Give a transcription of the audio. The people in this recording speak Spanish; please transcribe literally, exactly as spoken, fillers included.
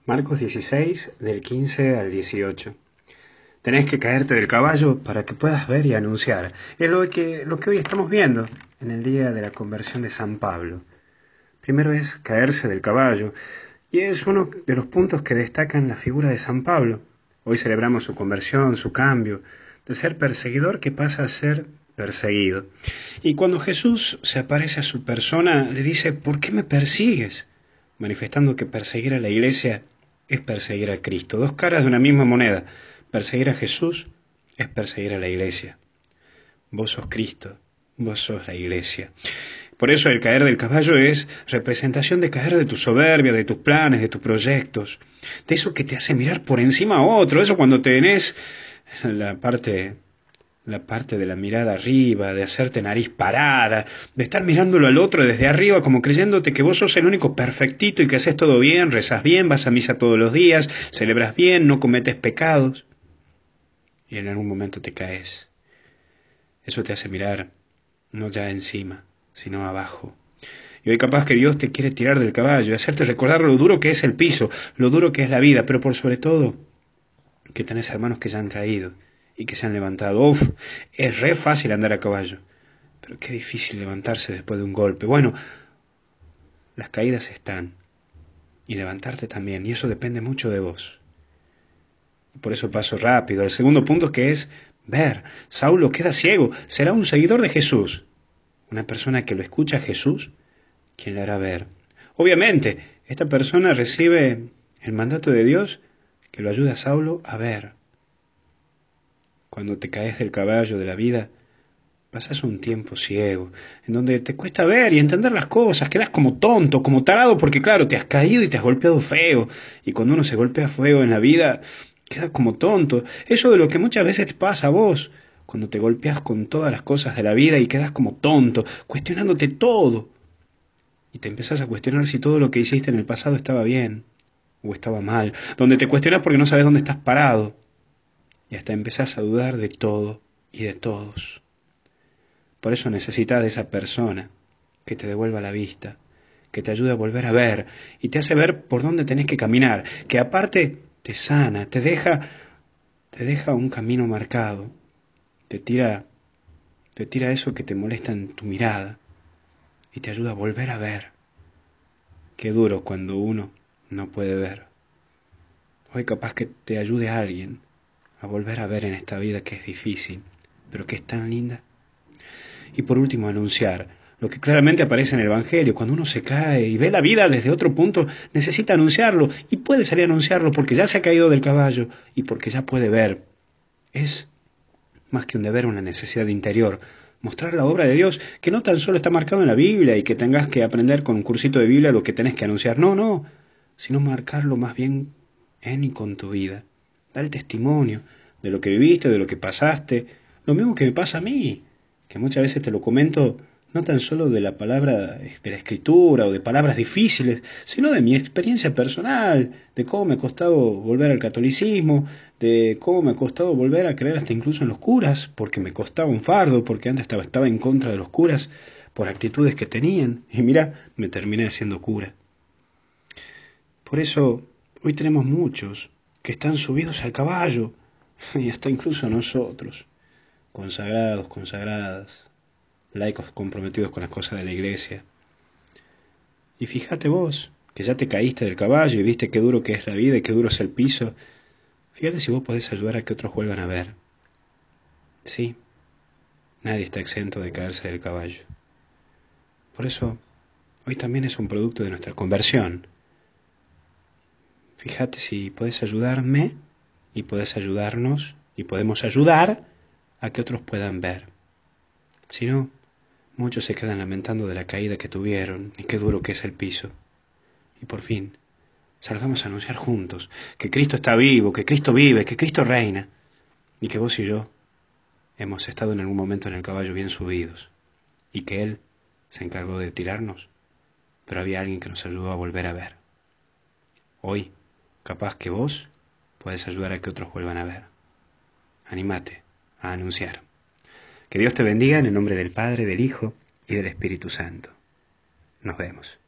Marcos dieciséis, del quince al dieciocho. Tenés que caerte del caballo para que puedas ver y anunciar. Es lo que, lo que hoy estamos viendo en el día de la conversión de San Pablo. Primero es caerse del caballo, y es uno de los puntos que destacan la figura de San Pablo. Hoy celebramos su conversión, su cambio, de ser perseguidor que pasa a ser perseguido. Y cuando Jesús se aparece a su persona, le dice, ¿por qué me persigues? Manifestando que perseguir a la iglesia es perseguir a Cristo. Dos caras de una misma moneda. Perseguir a Jesús es perseguir a la iglesia. Vos sos Cristo, vos sos la iglesia. Por eso el caer del caballo es representación de caer de tu soberbia, de tus planes, de tus proyectos, de eso que te hace mirar por encima a otro, eso cuando tenés la parte, la parte de la mirada arriba, de hacerte nariz parada, de estar mirándolo al otro desde arriba como creyéndote que vos sos el único perfectito y que haces todo bien, rezas bien, vas a misa todos los días, celebras bien, no cometes pecados, y en algún momento te caes. Eso te hace mirar no ya encima, sino abajo. Y hoy capaz que Dios te quiere tirar del caballo y hacerte recordar lo duro que es el piso, lo duro que es la vida, pero por sobre todo que tenés hermanos que ya han caído y que se han levantado. Uf, es re fácil andar a caballo, pero qué difícil levantarse después de un golpe. Bueno, las caídas están, y levantarte también, y eso depende mucho de vos. Y por eso paso rápido. El segundo punto que es ver. Saulo queda ciego, será un seguidor de Jesús. Una persona que lo escucha a Jesús, quien le hará ver. Obviamente, esta persona recibe el mandato de Dios que lo ayuda a Saulo a ver. Cuando te caes del caballo de la vida, pasas un tiempo ciego, en donde te cuesta ver y entender las cosas, quedas como tonto, como tarado, porque claro, te has caído y te has golpeado feo, y cuando uno se golpea feo en la vida, queda como tonto. Eso de lo que muchas veces te pasa a vos, cuando te golpeas con todas las cosas de la vida y quedas como tonto, cuestionándote todo. Y te empezás a cuestionar si todo lo que hiciste en el pasado estaba bien o estaba mal, donde te cuestionas porque no sabes dónde estás parado, y hasta empezás a dudar de todo y de todos. Por eso necesitas de esa persona que te devuelva la vista, que te ayude a volver a ver y te hace ver por dónde tenés que caminar, que aparte te sana, te deja, te deja un camino marcado, te tira, te tira eso que te molesta en tu mirada y te ayuda a volver a ver. Qué duro cuando uno no puede ver. Hoy capaz que te ayude a alguien a volver a ver en esta vida que es difícil, pero que es tan linda. Y por último, anunciar lo que claramente aparece en el Evangelio. Cuando uno se cae y ve la vida desde otro punto, necesita anunciarlo, y puede salir a anunciarlo porque ya se ha caído del caballo y porque ya puede ver. Es más que un deber, una necesidad interior. Mostrar la obra de Dios, que no tan solo está marcado en la Biblia y que tengas que aprender con un cursito de Biblia lo que tenés que anunciar. No, no, sino marcarlo más bien en y con tu vida. Dar el testimonio de lo que viviste, de lo que pasaste. Lo mismo que me pasa a mí, que muchas veces te lo comento no tan solo de la palabra, de la escritura o de palabras difíciles, sino de mi experiencia personal, de cómo me ha costado volver al catolicismo, de cómo me ha costado volver a creer hasta incluso en los curas, porque me costaba un fardo, porque antes estaba, estaba en contra de los curas por actitudes que tenían, y mira, me terminé siendo cura. Por eso, hoy tenemos muchos que están subidos al caballo, y hasta incluso nosotros, consagrados, consagradas, laicos comprometidos con las cosas de la iglesia. Y fíjate vos, que ya te caíste del caballo y viste qué duro que es la vida y qué duro es el piso. Fíjate si vos podés ayudar a que otros vuelvan a ver. Sí, nadie está exento de caerse del caballo. Por eso, hoy también es un producto de nuestra conversión. Fíjate si podés ayudarme y podés ayudarnos y podemos ayudar a que otros puedan ver. Si no, muchos se quedan lamentando de la caída que tuvieron y qué duro que es el piso. Y por fin, salgamos a anunciar juntos que Cristo está vivo, que Cristo vive, que Cristo reina, y que vos y yo hemos estado en algún momento en el caballo bien subidos, y que Él se encargó de tirarnos, pero había alguien que nos ayudó a volver a ver. Hoy, capaz que vos podés ayudar a que otros vuelvan a ver. Anímate a anunciar. Que Dios te bendiga en el nombre del Padre, del Hijo y del Espíritu Santo. Nos vemos.